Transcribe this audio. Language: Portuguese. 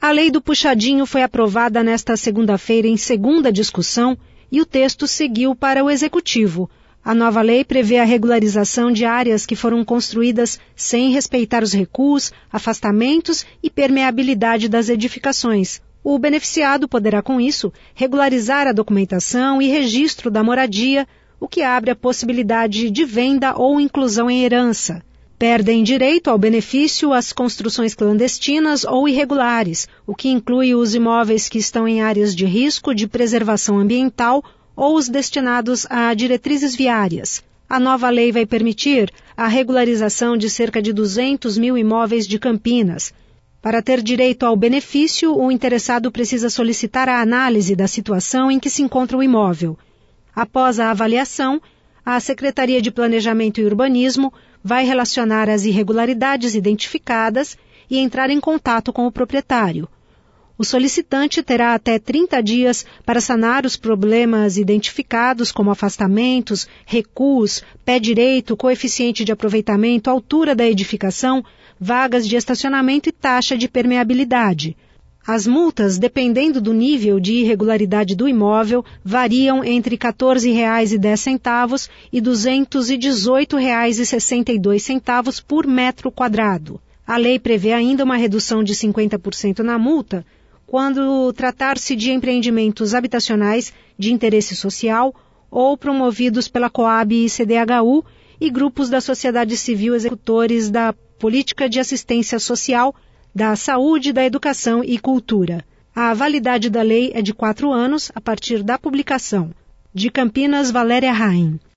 A lei do puxadinho foi aprovada nesta segunda-feira em segunda discussão e o texto seguiu para o Executivo. A nova lei prevê a regularização de áreas que foram construídas sem respeitar os recuos, afastamentos e permeabilidade das edificações. O beneficiado poderá, com isso, regularizar a documentação e registro da moradia, o que abre a possibilidade de venda ou inclusão em herança. Perdem direito ao benefício as construções clandestinas ou irregulares, o que inclui os imóveis que estão em áreas de risco de preservação ambiental ou os destinados a diretrizes viárias. A nova lei vai permitir a regularização de cerca de 200 mil imóveis de Campinas. Para ter direito ao benefício, o interessado precisa solicitar a análise da situação em que se encontra o imóvel. Após a avaliação, a Secretaria de Planejamento e Urbanismo vai relacionar as irregularidades identificadas e entrar em contato com o proprietário. O solicitante terá até 30 dias para sanar os problemas identificados, como afastamentos, recuos, pé direito, coeficiente de aproveitamento, altura da edificação, vagas de estacionamento e taxa de permeabilidade. As multas, dependendo do nível de irregularidade do imóvel, variam entre R$ 14,10 e R$ 218,62 por metro quadrado. A lei prevê ainda uma redução de 50% na multa quando tratar-se de empreendimentos habitacionais de interesse social ou promovidos pela Coab e CDHU e grupos da sociedade civil executores da política de assistência social, da saúde, da educação e cultura. A validade da lei é de 4 anos a partir da publicação. De Campinas, Valéria Raim.